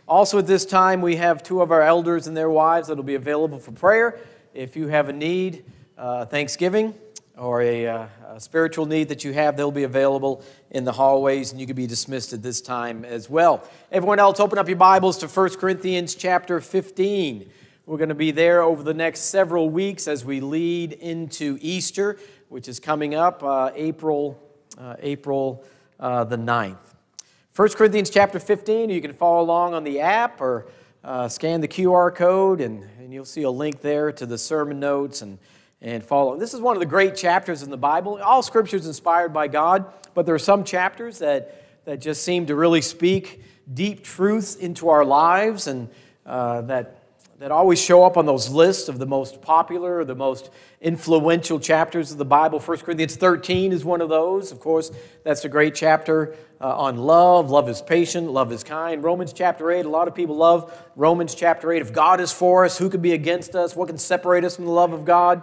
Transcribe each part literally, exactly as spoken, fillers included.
Also at this time, we have two of our elders and their wives that will be available for prayer. If you have a need, uh, Thanksgiving, or a, uh, a spiritual need that you have, they'll be available in the hallways, and you can be dismissed at this time as well. Everyone else, open up your Bibles to First Corinthians chapter fifteen. We're going to be there over the next several weeks as we lead into Easter, which is coming up uh, April, uh, April uh, the ninth. First Corinthians chapter fifteen, you can follow along on the app or uh, scan the Q R code, and, and you'll see a link there to the sermon notes and, and follow. This is one of the great chapters in the Bible. All Scripture is inspired by God, but there are some chapters that, that just seem to really speak deep truths into our lives, and uh, that that always show up on those lists of the most popular or the most influential chapters of the Bible. First Corinthians thirteen is one of those. Of course, that's a great chapter uh, on love. Love is patient. Love is kind. Romans chapter eight, a lot of people love Romans chapter eight. If God is for us, who can be against us? What can separate us from the love of God?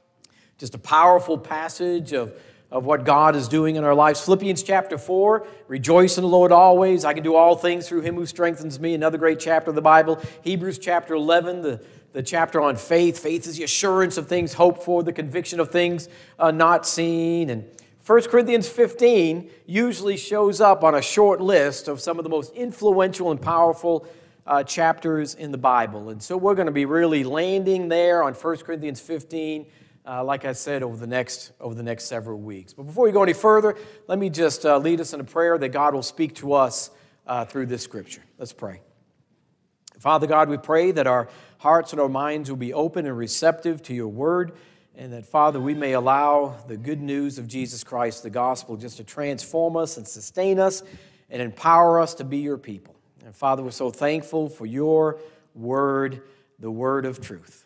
Just a powerful passage of of what God is doing in our lives. Philippians chapter four, rejoice in the Lord always. I can do all things through Him who strengthens me. Another great chapter of the Bible. Hebrews chapter eleven, the, the chapter on faith. Faith is the assurance of things hoped for, the conviction of things uh, not seen. And First Corinthians fifteen usually shows up on a short list of some of the most influential and powerful uh, chapters in the Bible. And so we're going to be really landing there on First Corinthians fifteen, Uh, like I said, over the next over the next several weeks. But before we go any further, let me just uh, lead us in a prayer that God will speak to us uh, through this Scripture. Let's pray. Father God, we pray that our hearts and our minds will be open and receptive to your word, and that, Father, we may allow the good news of Jesus Christ, the gospel, just to transform us and sustain us and empower us to be your people. And Father, we're so thankful for your word, the word of truth.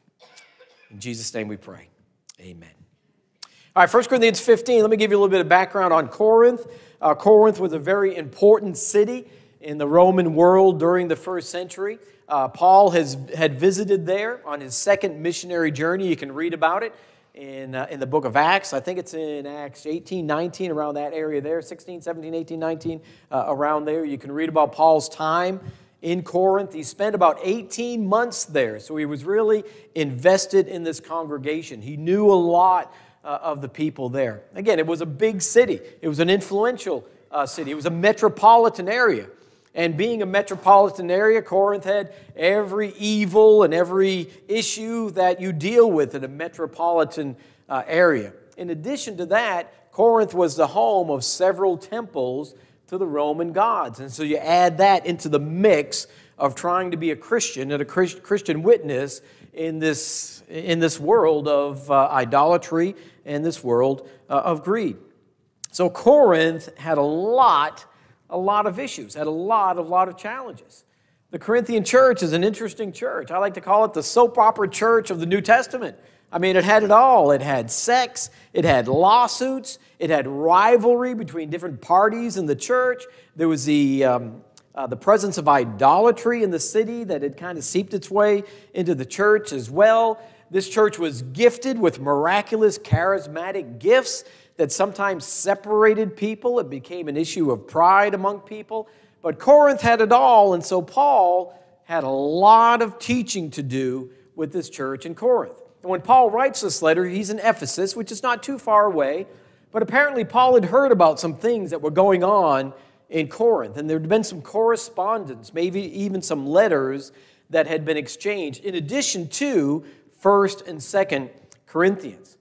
In Jesus' name we pray. Amen. All right, First Corinthians fifteen, let me give you a little bit of background on Corinth. Uh, Corinth was a very important city in the Roman world during the first century. Uh, Paul has had visited there on his second missionary journey. You can read about it in, uh, in the book of Acts. I think it's in Acts eighteen, nineteen, around that area there, sixteen, seventeen, eighteen, nineteen, uh, around there. You can read about Paul's time in Corinth. He spent about eighteen months there, so he was really invested in this congregation. He knew a lot uh, of the people there. Again, it was a big city. It was an influential uh, city. It was a metropolitan area. And being a metropolitan area, Corinth had every evil and every issue that you deal with in a metropolitan uh, area. In addition to that, Corinth was the home of several temples to the Roman gods. And so you add that into the mix of trying to be a Christian and a Christian witness in this, in this world of uh, idolatry and this world uh, of greed. So Corinth had a lot, a lot of issues, had a lot, a lot of challenges. The Corinthian church is an interesting church. I like to call it the soap opera church of the New Testament. I mean, it had it all. It had sex, it had lawsuits, it had rivalry between different parties in the church. There was the, um, uh, the presence of idolatry in the city that had kind of seeped its way into the church as well. This church was gifted with miraculous, charismatic gifts that sometimes separated people. It became an issue of pride among people. But Corinth had it all, and so Paul had a lot of teaching to do with this church in Corinth. And when Paul writes this letter, he's in Ephesus, which is not too far away. But apparently Paul had heard about some things that were going on in Corinth. And there had been some correspondence, maybe even some letters that had been exchanged, in addition to First and Second Corinthians.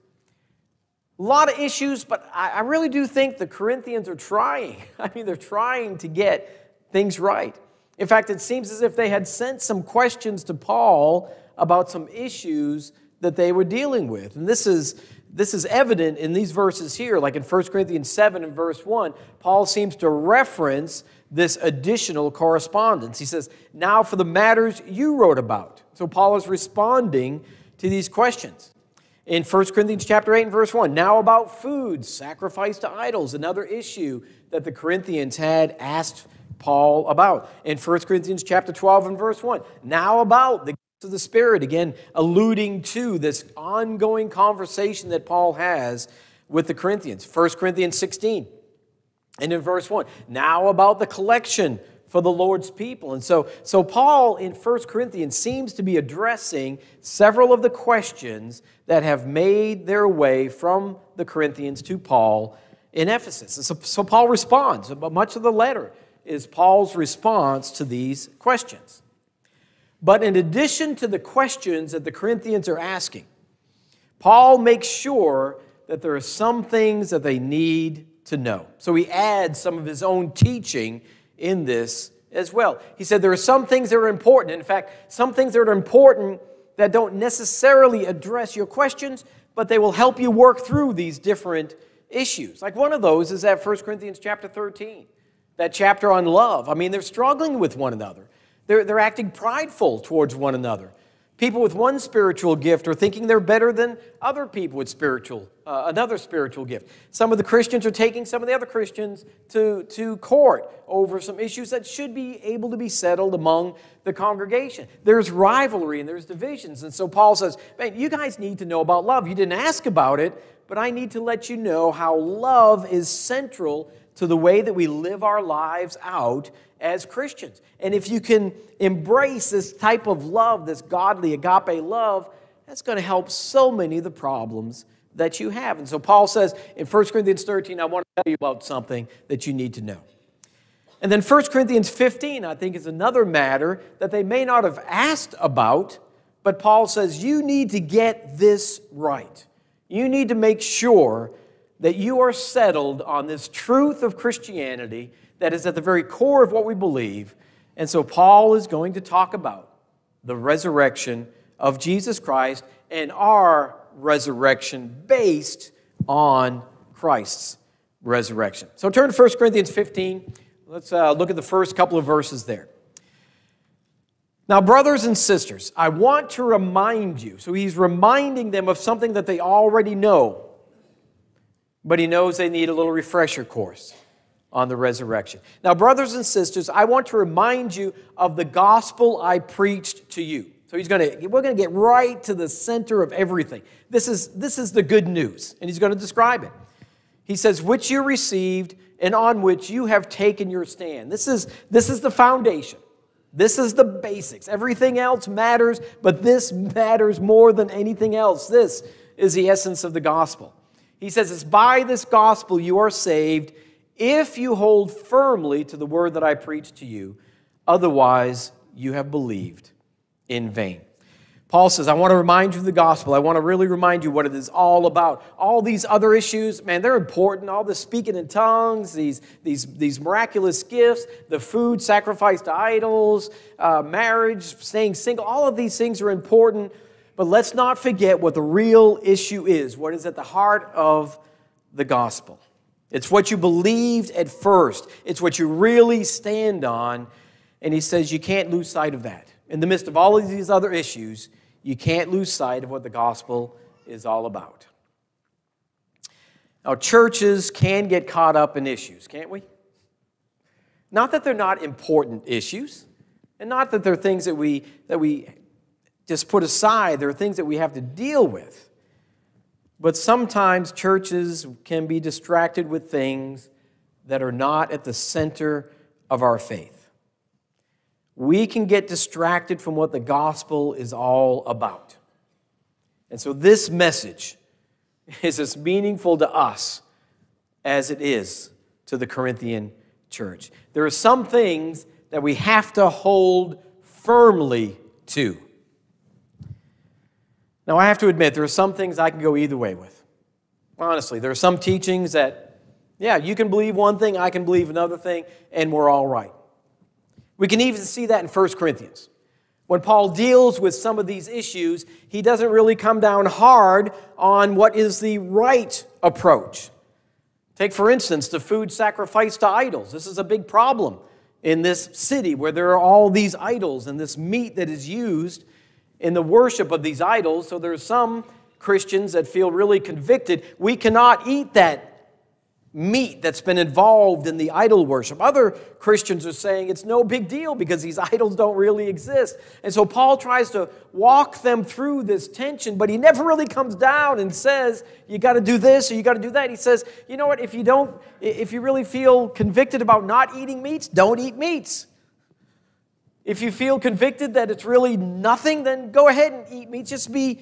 A lot of issues, but I really do think the Corinthians are trying. I mean, they're trying to get things right. In fact, it seems as if they had sent some questions to Paul about some issues that they were dealing with. And this is, this is evident in these verses here, like in First Corinthians seven and verse one. Paul seems to reference this additional correspondence. He says, now for the matters you wrote about. So Paul is responding to these questions. In First Corinthians chapter eight and verse one, now about food, sacrifice to idols, another issue that the Corinthians had asked Paul about. In First Corinthians chapter twelve and verse one, now about the of the Spirit, again, alluding to this ongoing conversation that Paul has with the Corinthians. First Corinthians sixteen, and in verse one, now about the collection for the Lord's people. And so, so Paul in First Corinthians seems to be addressing several of the questions that have made their way from the Corinthians to Paul in Ephesus. And so, so Paul responds. But much of the letter is Paul's response to these questions. But in addition to the questions that the Corinthians are asking, Paul makes sure that there are some things that they need to know. So he adds some of his own teaching in this as well. He said there are some things that are important. In fact, some things that are important that don't necessarily address your questions, but they will help you work through these different issues. Like one of those is that First Corinthians chapter thirteen, that chapter on love. I mean, they're struggling with one another. They're, they're acting prideful towards one another. People with one spiritual gift are thinking they're better than other people with spiritual, uh, another spiritual gift. Some of the Christians are taking some of the other Christians to, to court over some issues that should be able to be settled among the congregation. There's rivalry and there's divisions. And so Paul says, man, you guys need to know about love. You didn't ask about it, but I need to let you know how love is central to the way that we live our lives out as Christians. And if you can embrace this type of love, this godly agape love, that's going to help so many of the problems that you have. And so Paul says in First Corinthians thirteen, I want to tell you about something that you need to know. And then First Corinthians fifteen, I think, is another matter that they may not have asked about, but Paul says you need to get this right. You need to make sure that you are settled on this truth of Christianity that is at the very core of what we believe. And so Paul is going to talk about the resurrection of Jesus Christ and our resurrection based on Christ's resurrection. So turn to First Corinthians fifteen. Let's uh, look at the first couple of verses there. Now, brothers and sisters, I want to remind you. So he's reminding them of something that they already know, but he knows they need a little refresher course on the resurrection. Now, brothers and sisters, I want to remind you of the gospel I preached to you. So he's going to, we're going to get right to the center of everything. This is, this is the good news, and he's going to describe it. He says, which you received and on which you have taken your stand. This is, this is the foundation. This is the basics. Everything else matters, but this matters more than anything else. This is the essence of the gospel. He says, it's by this gospel you are saved if you hold firmly to the word that I preached to you. Otherwise, you have believed in vain. Paul says, I want to remind you of the gospel. I want to really remind you what it is all about. All these other issues, man, they're important. All the speaking in tongues, these, these, these miraculous gifts, the food sacrificed to idols, uh, marriage, staying single, all of these things are important. But let's not forget what the real issue is, what is at the heart of the gospel. It's what you believed at first. It's what you really stand on. And he says you can't lose sight of that. In the midst of all of these other issues, you can't lose sight of what the gospel is all about. Now, churches can get caught up in issues, can't we? Not that they're not important issues, and not that they're things that we, that we just put aside. There are things that we have to deal with. But sometimes churches can be distracted with things that are not at the center of our faith. We can get distracted from what the gospel is all about. And so this message is as meaningful to us as it is to the Corinthian church. There are some things that we have to hold firmly to. Now, I have to admit, there are some things I can go either way with. Honestly, there are some teachings that, yeah, you can believe one thing, I can believe another thing, and we're all right. We can even see that in First Corinthians. When Paul deals with some of these issues, he doesn't really come down hard on what is the right approach. Take, for instance, the food sacrificed to idols. This is a big problem in this city where there are all these idols and this meat that is used in the worship of these idols. So there are some Christians that feel really convicted. We cannot eat that meat that's been involved in the idol worship. Other Christians are saying it's no big deal because these idols don't really exist. And so Paul tries to walk them through this tension, but he never really comes down and says, you got to do this or you got to do that. He says, you know what, if you don't, if you really feel convicted about not eating meats, don't eat meats. If you feel convicted that it's really nothing, then go ahead and eat meat. Just be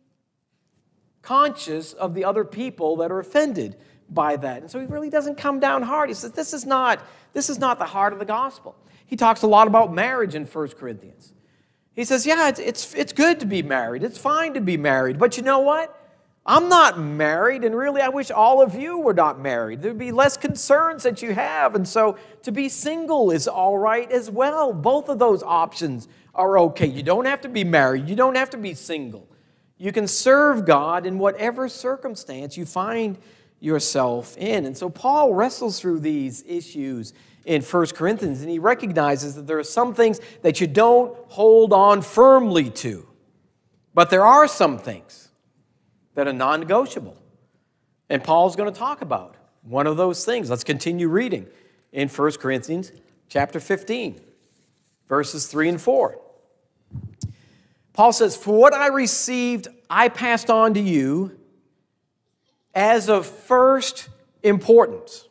conscious of the other people that are offended by that. And so he really doesn't come down hard. He says, this is not, this is not the heart of the gospel. He talks a lot about marriage in First Corinthians. He says, yeah, it's, it's, it's good to be married. It's fine to be married. But you know what? I'm not married, and really I wish all of you were not married. There'd be less concerns that you have. And so to be single is all right as well. Both of those options are okay. You don't have to be married. You don't have to be single. You can serve God in whatever circumstance you find yourself in. And so Paul wrestles through these issues in First Corinthians, and he recognizes that there are some things that you don't hold on firmly to. But there are some things that are non-negotiable. And Paul's going to talk about one of those things. Let's continue reading in First Corinthians chapter fifteen, verses three and four. Paul says, "For what I received, I passed on to you as of first importance."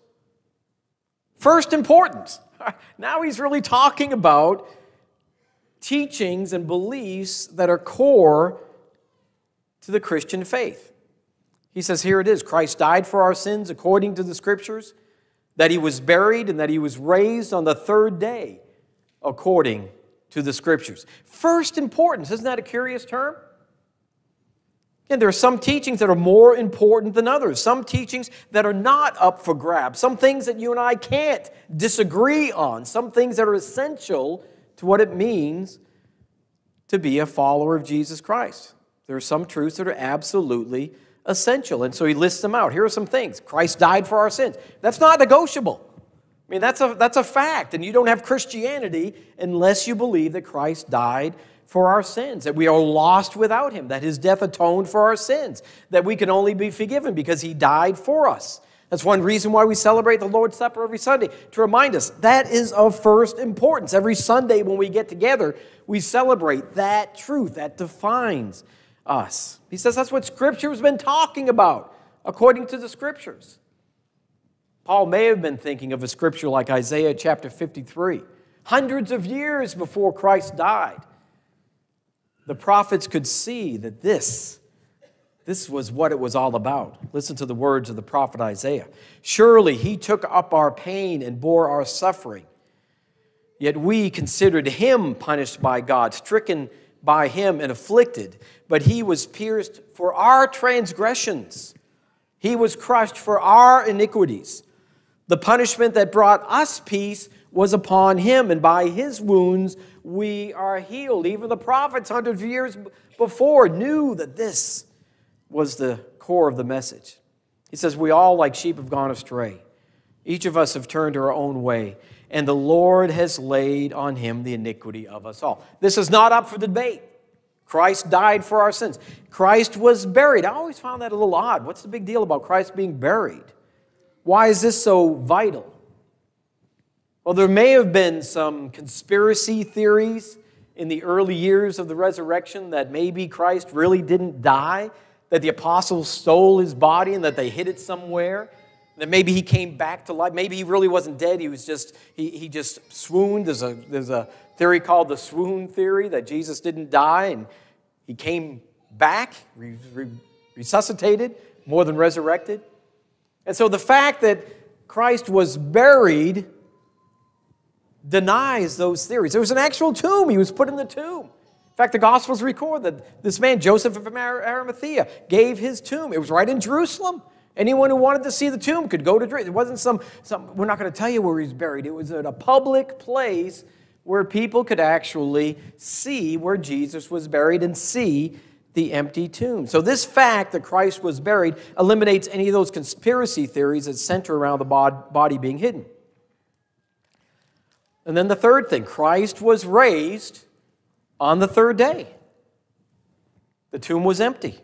First importance. Now he's really talking about teachings and beliefs that are core to the Christian faith. He says, here it is, Christ died for our sins according to the Scriptures, that he was buried and that he was raised on the third day according to the Scriptures. First importance, isn't that a curious term? And there are some teachings that are more important than others, some teachings that are not up for grabs, some things that you and I can't disagree on, some things that are essential to what it means to be a follower of Jesus Christ. There are some truths that are absolutely essential. And so he lists them out. Here are some things. Christ died for our sins. That's not negotiable. I mean, that's a, that's a fact. And you don't have Christianity unless you believe that Christ died for our sins, that we are lost without him, that his death atoned for our sins, that we can only be forgiven because he died for us. That's one reason why we celebrate the Lord's Supper every Sunday, to remind us that is of first importance. Every Sunday when we get together, we celebrate that truth that defines us. He says that's what Scripture has been talking about, according to the Scriptures. Paul may have been thinking of a scripture like Isaiah chapter fifty-three. Hundreds of years before Christ died, the prophets could see that this, this was what it was all about. Listen to the words of the prophet Isaiah. "Surely he took up our pain and bore our suffering. Yet we considered him punished by God, stricken by him and afflicted. But he was pierced for our transgressions. He was crushed for our iniquities. The punishment that brought us peace was upon him, and by his wounds we are healed." Even the prophets hundreds of years before knew that this was the core of the message. He says, "We all like sheep have gone astray. Each of us have turned our own way, and the Lord has laid on him the iniquity of us all." This is not up for debate. Christ died for our sins. Christ was buried. I always found that a little odd. What's the big deal about Christ being buried? Why is this so vital? Well, there may have been some conspiracy theories in the early years of the resurrection that maybe Christ really didn't die, that the apostles stole his body and that they hid it somewhere, that maybe he came back to life. Maybe he really wasn't dead. He was just, he, he just swooned. There's a, there's a theory called the swoon theory, that Jesus didn't die and he came back, re, re, resuscitated, more than resurrected. And so the fact that Christ was buried denies those theories. There was an actual tomb. He was put in the tomb. In fact, the Gospels record that this man, Joseph of Arimathea, gave his tomb. It was right in Jerusalem. Anyone who wanted to see the tomb could go to Jerusalem. It wasn't some, some, we're not going to tell you where he's buried. It was at a public place where people could actually see where Jesus was buried and see the empty tomb. So this fact that Christ was buried eliminates any of those conspiracy theories that center around the body being hidden. And then the third thing, Christ was raised on the third day. The tomb was empty.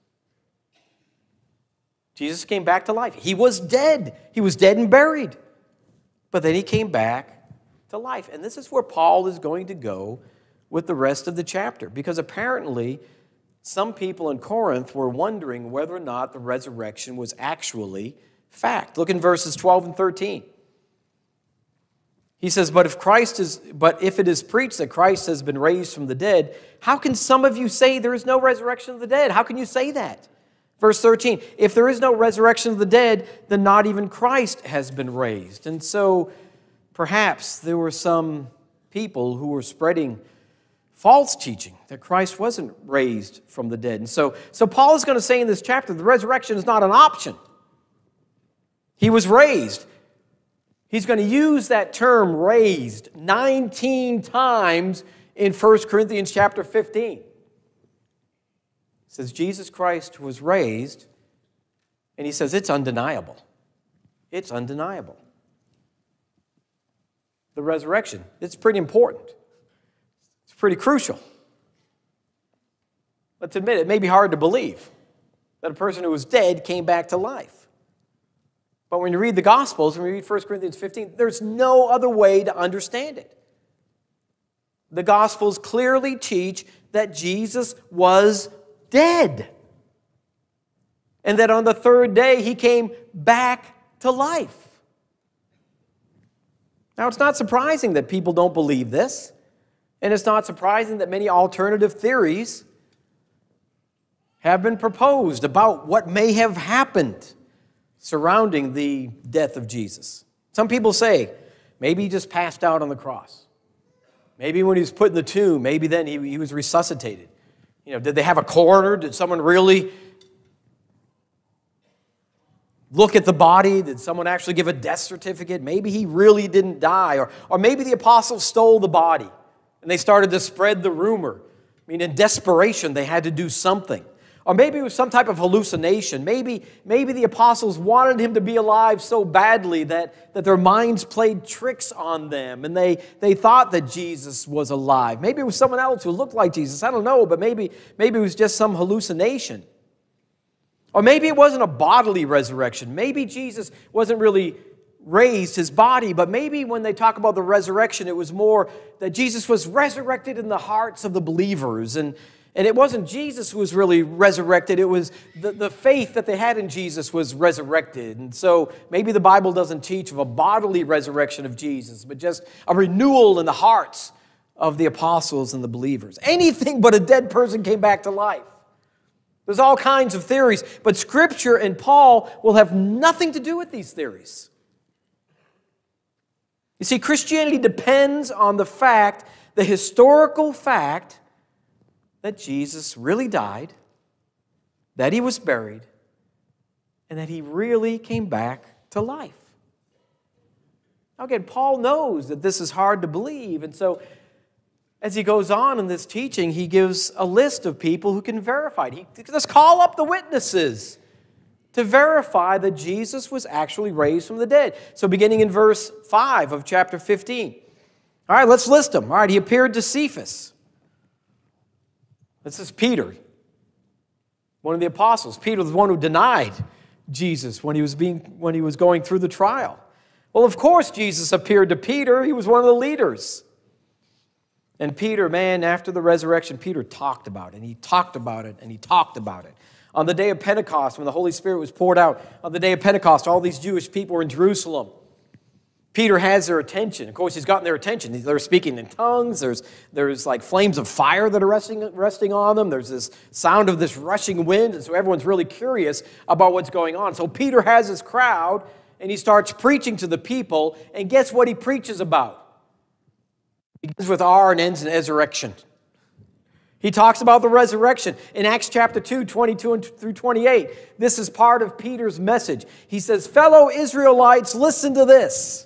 Jesus came back to life. He was dead. He was dead and buried. But then he came back to life. And this is where Paul is going to go with the rest of the chapter. Because apparently, some people in Corinth were wondering whether or not the resurrection was actually fact. Look in verses twelve and thirteen. He says, but if Christ is, but if it is preached that Christ has been raised from the dead, how can some of you say there is no resurrection of the dead? How can you say that? Verse thirteen, if there is no resurrection of the dead, then not even Christ has been raised. And so perhaps there were some people who were spreading false teaching that Christ wasn't raised from the dead. And so, so Paul is going to say in this chapter, the resurrection is not an option. He was raised. He's going to use that term raised nineteen times in First Corinthians chapter fifteen. It says Jesus Christ was raised, and he says it's undeniable. It's undeniable. The resurrection, it's pretty important. It's pretty crucial. Let's admit it, it may be hard to believe that a person who was dead came back to life. But when you read the Gospels, when you read First Corinthians fifteen, there's no other way to understand it. The Gospels clearly teach that Jesus was dead. And that on the third day, he came back to life. Now, it's not surprising that people don't believe this. And it's not surprising that many alternative theories have been proposed about what may have happened surrounding the death of Jesus. Some people say, maybe he just passed out on the cross. Maybe when he was put in the tomb, maybe then he, he was resuscitated. You know, did they have a coroner? Did someone really look at the body? Did someone actually give a death certificate? Maybe he really didn't die. Or, or maybe the apostles stole the body and they started to spread the rumor. I mean, in desperation, they had to do something. Or maybe it was some type of hallucination. Maybe, maybe the apostles wanted him to be alive so badly that, that their minds played tricks on them and they, they thought that Jesus was alive. Maybe it was someone else who looked like Jesus. I don't know, but maybe, maybe it was just some hallucination. Or maybe it wasn't a bodily resurrection. Maybe Jesus wasn't really raised his body, but maybe when they talk about the resurrection, it was more that Jesus was resurrected in the hearts of the believers. And And it wasn't Jesus who was really resurrected. It was the, the faith that they had in Jesus was resurrected. And so maybe the Bible doesn't teach of a bodily resurrection of Jesus, but just a renewal in the hearts of the apostles and the believers. Anything but a dead person came back to life. There's all kinds of theories, but Scripture and Paul will have nothing to do with these theories. You see, Christianity depends on the fact, the historical fact, that Jesus really died, that he was buried, and that he really came back to life. Now again, Paul knows that this is hard to believe, and so as he goes on in this teaching, he gives a list of people who can verify it. He let's call up the witnesses to verify that Jesus was actually raised from the dead. So beginning in verse five of chapter fifteen. All right, let's list them. All right, he appeared to Cephas. This is Peter, one of the apostles. Peter was the one who denied Jesus when he was being when he was going through the trial. Well, of course, Jesus appeared to Peter. He was one of the leaders. And Peter, man, after the resurrection, Peter talked about it, and he talked about it, and he talked about it. On the day of Pentecost, when the Holy Spirit was poured out, on the day of Pentecost, all these Jewish people were in Jerusalem. Peter has their attention. Of course, he's gotten their attention. They're speaking in tongues. There's, there's like flames of fire that are resting, resting on them. There's this sound of this rushing wind. And so everyone's really curious about what's going on. So Peter has his crowd, and he starts preaching to the people. And guess what he preaches about? He begins with R and ends in resurrection. He talks about the resurrection. In Acts chapter two, twenty-two through twenty-eight, this is part of Peter's message. He says, "Fellow Israelites, listen to this.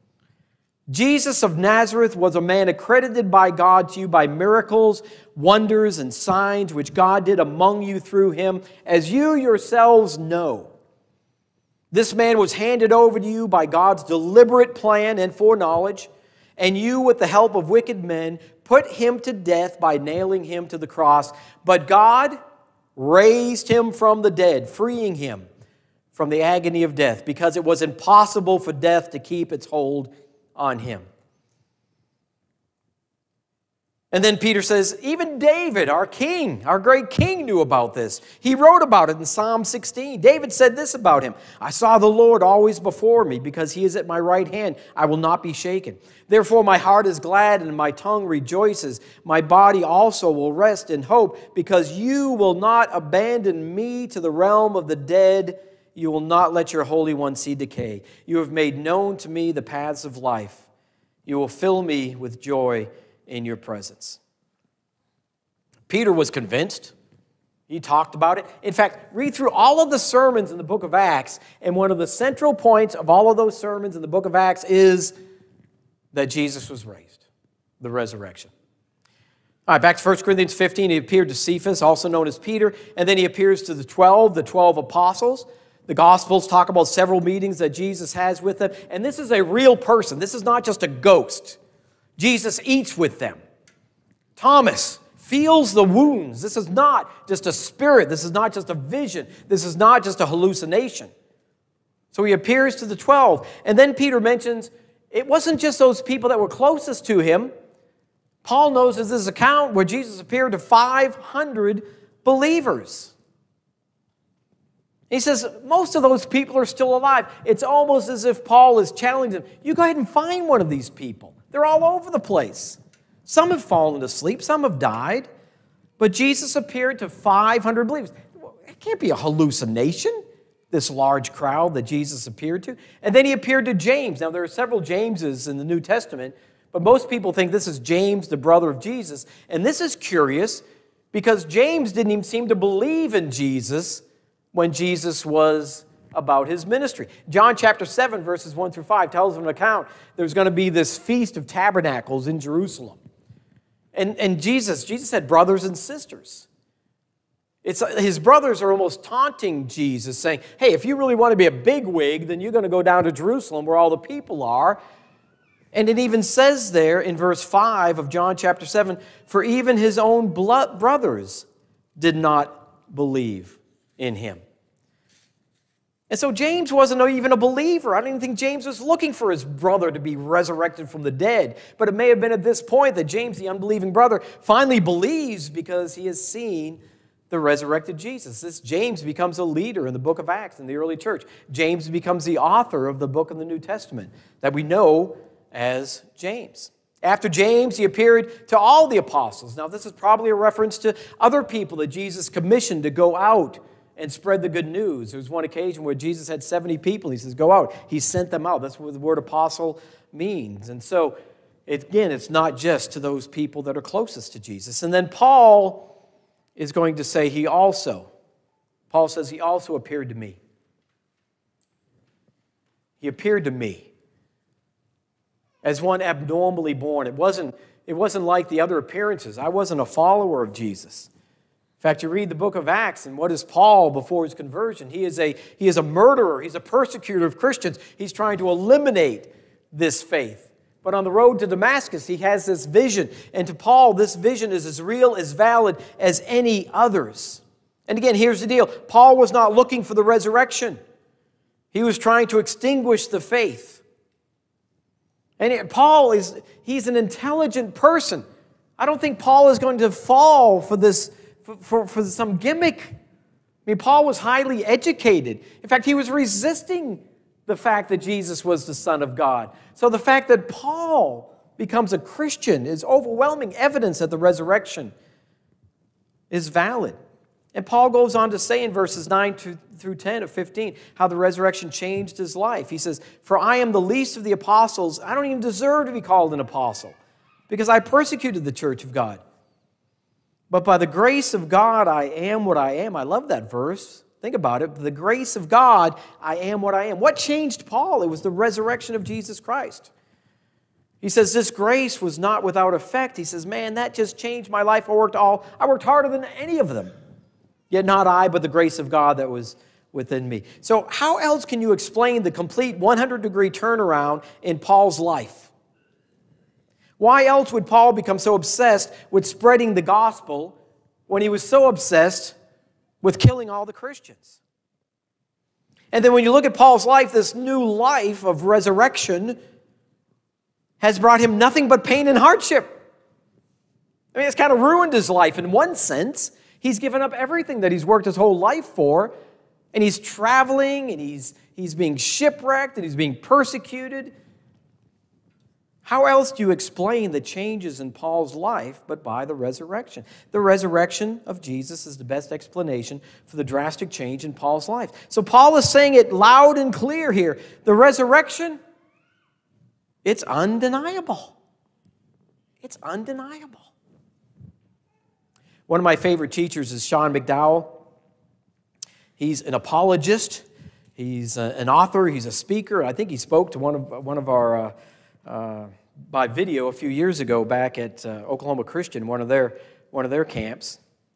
Jesus of Nazareth was a man accredited by God to you by miracles, wonders, and signs which God did among you through him, as you yourselves know. This man was handed over to you by God's deliberate plan and foreknowledge, and you, with the help of wicked men, put him to death by nailing him to the cross. But God raised him from the dead, freeing him from the agony of death, because it was impossible for death to keep its hold on him." And then Peter says, even David, our king, our great king, knew about this. He wrote about it in Psalm sixteen. David said this about him: I saw the Lord always before me, because he is at my right hand. I will not be shaken. Therefore my heart is glad and my tongue rejoices. My body also will rest in hope, because you will not abandon me to the realm of the dead. You will not let your Holy One see decay. You have made known to me the paths of life. You will fill me with joy in your presence. Peter was convinced. He talked about it. In fact, read through all of the sermons in the book of Acts, and one of the central points of all of those sermons in the book of Acts is that Jesus was raised, the resurrection. All right, back to First Corinthians fifteen. He appeared to Cephas, also known as Peter, and then he appears to the twelve, the twelve apostles. The Gospels talk about several meetings that Jesus has with them, and this is a real person. This is not just a ghost. Jesus eats with them. Thomas feels the wounds. This is not just a spirit. This is not just a vision. This is not just a hallucination. So he appears to the twelve. And then Peter mentions it wasn't just those people that were closest to him. Paul knows there's this account where Jesus appeared to five hundred believers. He says most of those people are still alive. It's almost as if Paul is challenging them. You go ahead and find one of these people. They're all over the place. Some have fallen asleep. Some have died. But Jesus appeared to five hundred believers. It can't be a hallucination, this large crowd that Jesus appeared to. And then he appeared to James. Now, there are several Jameses in the New Testament, but most people think this is James, the brother of Jesus. And this is curious because James didn't even seem to believe in Jesus when Jesus was about his ministry. John chapter seven, verses one through five tells an account there's going to be this Feast of Tabernacles in Jerusalem. And, and Jesus, Jesus had brothers and sisters. It's, his brothers are almost taunting Jesus, saying, hey, if you really want to be a bigwig, then you're going to go down to Jerusalem where all the people are. And it even says there in verse five of John chapter seven, for even his own blood brothers did not believe in him. And so James wasn't even a believer. I don't even think James was looking for his brother to be resurrected from the dead. But it may have been at this point that James, the unbelieving brother, finally believes because he has seen the resurrected Jesus. This James becomes a leader in the book of Acts in the early church. James becomes the author of the book of the New Testament that we know as James. After James, he appeared to all the apostles. Now, this is probably a reference to other people that Jesus commissioned to go out and spread the good news. There was one occasion where Jesus had seventy people. He says, go out. He sent them out. That's what the word apostle means. And so, it, again, it's not just to those people that are closest to Jesus. And then Paul is going to say he also, Paul says he also appeared to me. He appeared to me as one abnormally born. It wasn't, it wasn't like the other appearances. I wasn't a follower of Jesus. In fact, you read the book of Acts, and what is Paul before his conversion? He is a, he is a murderer. He's a persecutor of Christians. He's trying to eliminate this faith. But on the road to Damascus, he has this vision. And to Paul, this vision is as real, as valid as any others. And again, here's the deal. Paul was not looking for the resurrection. He was trying to extinguish the faith. And Paul is, he's an intelligent person. I don't think Paul is going to fall for this For, for, for some gimmick. I mean, Paul was highly educated. In fact, he was resisting the fact that Jesus was the Son of God. So the fact that Paul becomes a Christian is overwhelming evidence that the resurrection is valid. And Paul goes on to say in verses nine through ten of fifteen how the resurrection changed his life. He says, for I am the least of the apostles. I don't even deserve to be called an apostle because I persecuted the church of God. But by the grace of God, I am what I am. I love that verse. Think about it. By the grace of God, I am what I am. What changed Paul? It was the resurrection of Jesus Christ. He says, this grace was not without effect. He says, man, that just changed my life. I worked all, I worked harder than any of them. Yet not I, but the grace of God that was within me. So how else can you explain the complete one hundred degree turnaround in Paul's life? Why else would Paul become so obsessed with spreading the gospel when he was so obsessed with killing all the Christians? And then when you look at Paul's life, this new life of resurrection has brought him nothing but pain and hardship. I mean, it's kind of ruined his life in one sense. He's given up everything that he's worked his whole life for, and he's traveling, and he's, he's being shipwrecked, and he's being persecuted. How else do you explain the changes in Paul's life but by the resurrection? The resurrection of Jesus is the best explanation for the drastic change in Paul's life. So Paul is saying it loud and clear here. The resurrection, it's undeniable. It's undeniable. One of my favorite teachers is Sean McDowell. He's an apologist. He's a, an author. He's a speaker. I think he spoke to one of one of our uh, uh, by video a few years ago back at uh, Oklahoma Christian, one of their one of their camps.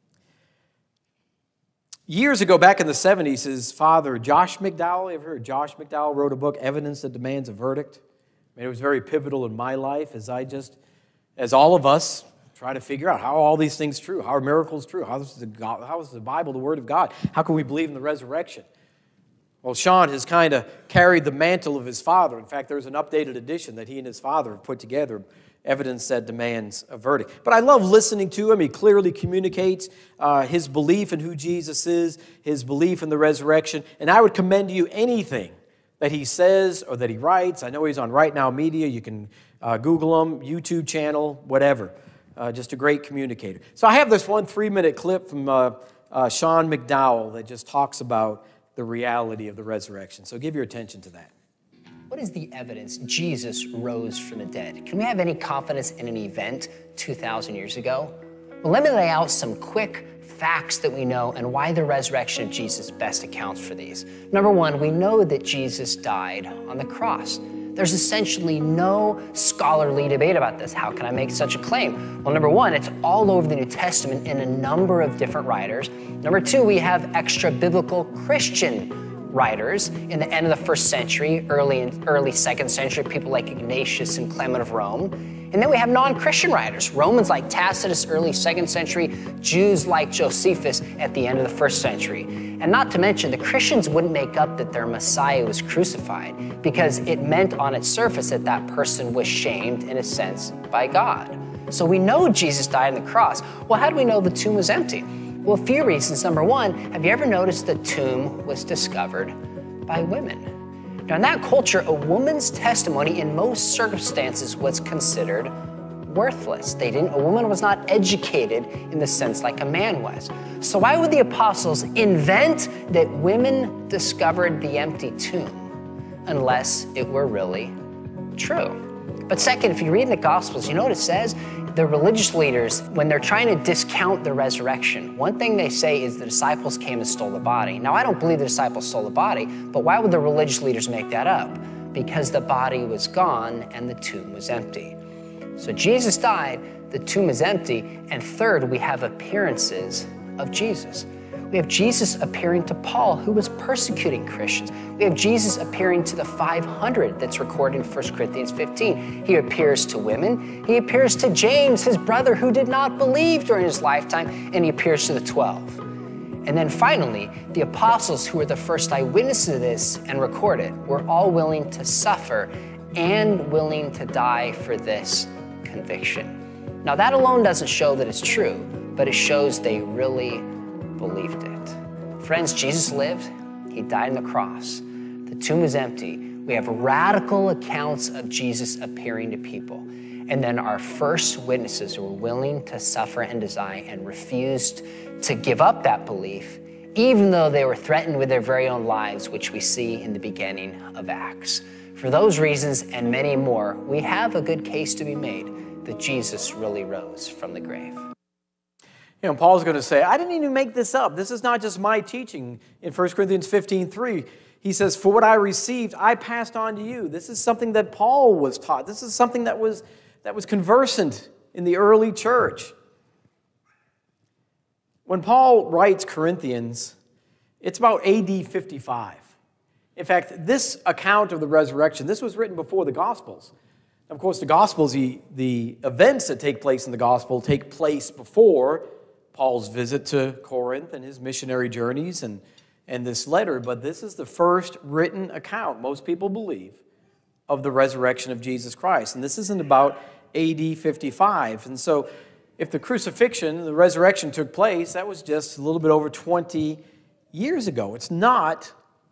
Years ago, back in the seventies, his father, Josh McDowell, you ever heard? Josh McDowell wrote a book, Evidence That Demands a Verdict. I mean, it was very pivotal in my life as I just, as all of us, try to figure out how are all these things true? How are miracles true? How is the, God, how is the Bible the Word of God? How can we believe in the resurrection? Well, Sean has kind of carried the mantle of his father. In fact, there's an updated edition that he and his father have put together, Evidence That Demands a Verdict. But I love listening to him. He clearly communicates uh, his belief in who Jesus is, his belief in the resurrection. And I would commend to you anything that he says or that he writes. I know he's on Right Now Media. You can uh, Google him, YouTube channel, whatever. Uh, just a great communicator. So I have this one three-minute clip from uh, uh, Sean McDowell that just talks about the reality of the resurrection. So give your attention to that. What is the evidence Jesus rose from the dead? Can we have any confidence in an event two thousand years ago? Well, let me lay out some quick facts that we know and why the resurrection of Jesus best accounts for these. Number one, we know that Jesus died on the cross. There's essentially no scholarly debate about this. How can I make such a claim? Well, number one, it's all over the New Testament in a number of different writers. Number two, we have extra-biblical Christian writers in the end of the first century, early and early second century, people like Ignatius and Clement of Rome. And then we have non-Christian writers, Romans like Tacitus, early second century, Jews like Josephus at the end of the first century. And not to mention, the Christians wouldn't make up that their Messiah was crucified because it meant on its surface that that person was shamed, in a sense, by God. So we know Jesus died on the cross. Well, how do we know the tomb was empty? Well, a few reasons. Number one, have you ever noticed the tomb was discovered by women? Now, in that culture, a woman's testimony in most circumstances was considered worthless. They didn't, a woman was not educated in the sense like a man was. So why would the apostles invent that women discovered the empty tomb unless it were really true? But second, if you read in the Gospels, you know what it says? The religious leaders, when they're trying to discount the resurrection, one thing they say is the disciples came and stole the body. Now, I don't believe the disciples stole the body, but why would the religious leaders make that up? Because the body was gone and the tomb was empty. So Jesus died, the tomb is empty, and third, we have appearances of Jesus. We have Jesus appearing to Paul, who was persecuting Christians. We have Jesus appearing to the five hundred that's recorded in First Corinthians fifteen. He appears to women. He appears to James, his brother, who did not believe during his lifetime, and he appears to the twelve. And then finally, the apostles, who were the first eyewitnesses of this and record it, were all willing to suffer and willing to die for this conviction. Now, that alone doesn't show that it's true, but it shows they really believed it. Friends, Jesus lived. He died on the cross. The tomb is empty. We have radical accounts of Jesus appearing to people. And then our first witnesses who were willing to suffer and die and refused to give up that belief, even though they were threatened with their very own lives, which we see in the beginning of Acts. For those reasons and many more, we have a good case to be made that Jesus really rose from the grave. You know, Paul's going to say, I didn't even make this up. This is not just my teaching. In First Corinthians fifteen three, he says, for what I received, I passed on to you. This is something that Paul was taught. This is something that was, that was conversant in the early church. When Paul writes Corinthians, it's about A D fifty-five. In fact, this account of the resurrection, this was written before the Gospels. Of course, the Gospels, the, the events that take place in the Gospel take place before Paul's visit to Corinth and his missionary journeys and, and this letter, but this is the first written account, most people believe, of the resurrection of Jesus Christ. And this isn't about A D fifty-five. And so if the crucifixion, the resurrection took place, that was just a little bit over twenty years ago. It's not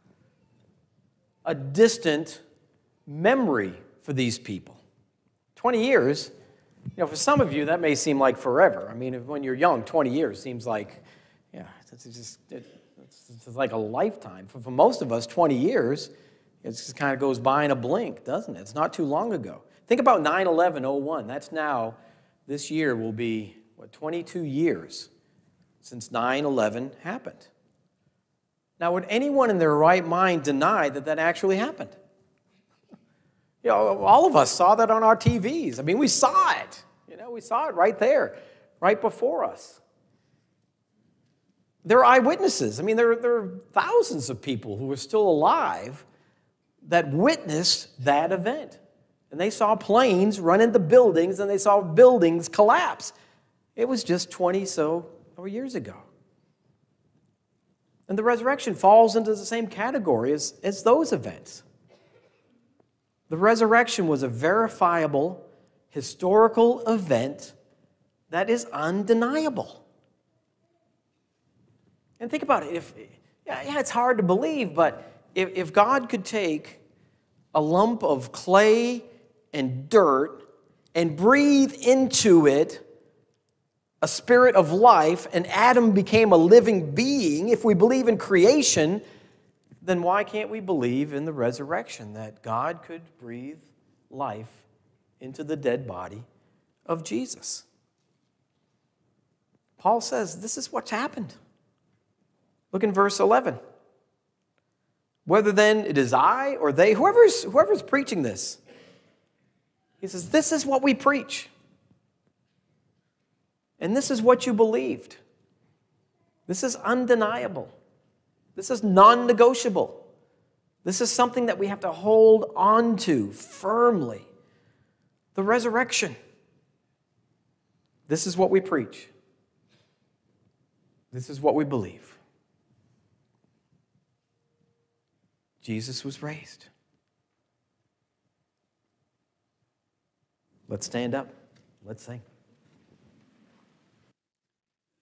a distant memory for these people. twenty years, you know, for some of you, that may seem like forever. I mean, if, when you're young, twenty years seems like, yeah, it's just it, it's, it's like a lifetime. For, for most of us, twenty years, it just kind of goes by in a blink, doesn't it? It's not too long ago. Think about nine eleven oh one. That's now, this year will be, what, twenty-two years since nine eleven happened. Now, would anyone in their right mind deny that that actually happened? You know, all of us saw that on our T Vs. I mean, we saw it. You know, we saw it right there, right before us. There are eyewitnesses. I mean, there, there are thousands of people who are still alive that witnessed that event. And they saw planes run into buildings, and they saw buildings collapse. It was just twenty so years ago. And the resurrection falls into the same category as, as those events. The resurrection was a verifiable, historical event that is undeniable. And think about it. If, yeah, yeah, it's hard to believe, but if, if God could take a lump of clay and dirt and breathe into it a spirit of life, and Adam became a living being, if we believe in creation, then why can't we believe in the resurrection, that God could breathe life into the dead body of Jesus? Paul says this is what's happened. Look in verse eleven. Whether then it is I or they, whoever's, whoever's preaching this, he says, this is what we preach. And this is what you believed. This is undeniable. This is non-negotiable. This is something that we have to hold on to firmly. The resurrection. This is what we preach. This is what we believe. Jesus was raised. Let's stand up. Let's sing.